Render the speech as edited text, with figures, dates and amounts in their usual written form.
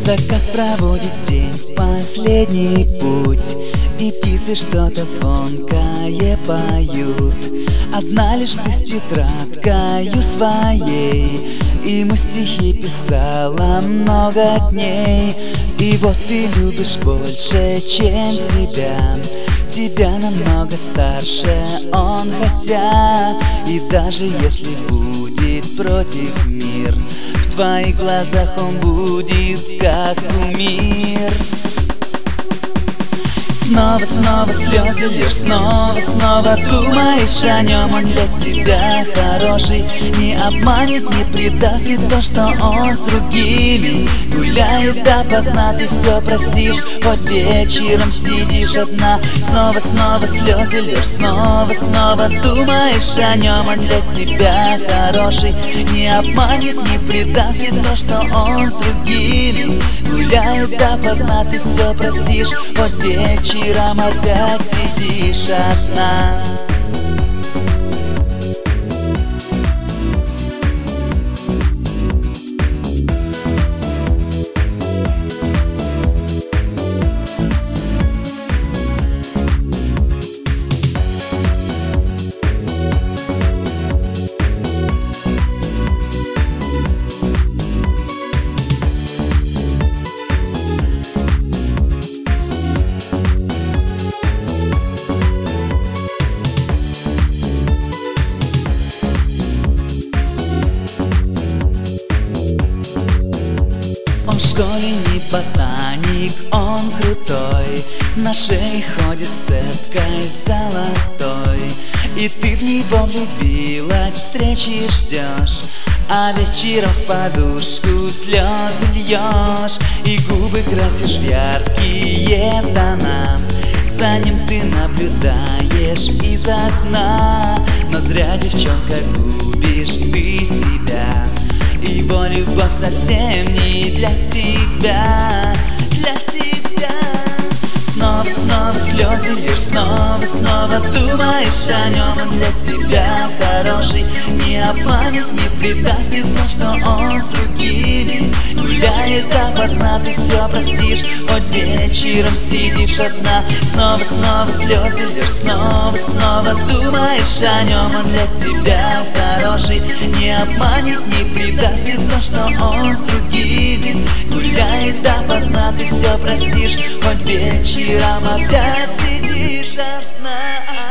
Закат проводит день в последний путь, и птицы что-то звонкое поют. Одна лишь ты с тетрадкою своей, ему стихи писала много дней. И вот ты любишь больше, чем себя, тебя намного старше он, хотя и даже если будет против мир, в твоих глазах он будет как кумир. Снова слезы лишь, снова думаешь о нем. Он для тебя хороший, не обманет, не предаст, не то, что он с другими гуляет допоздна. Ты все простишь, хоть вечером сидишь одна. Снова слезы лишь, снова думаешь о нем. Он для тебя хороший, не обманет, не предаст, не то, что он с другими гуляет допоздна. Ты все простишь, хоть вечером опять сидишь одна. В школе не ботаник, он крутой, на шее ходит с цепкой золотой. И ты в него влюбилась, встречи ждешь, а вечером в подушку слезы льешь. И губы красишь в яркие тона, за ним ты наблюдаешь из окна. Но зря, девчонка, губишь ты себя, его любовь совсем не для тебя, для тебя. Снова слезы лишь, снова думаешь о нем. Он для тебя хороший, не обманет, не предаст, не то, что он с другими гуляет допоздна. Ты все простишь, хоть вечером сидишь одна. Снова слезы лишь, снова думаешь о нем. Он для тебя хороший, не обманет, не предаст, не то, что он с другими гуляет допоздна. Ты все простишь, хоть вечером опять сидишь одна.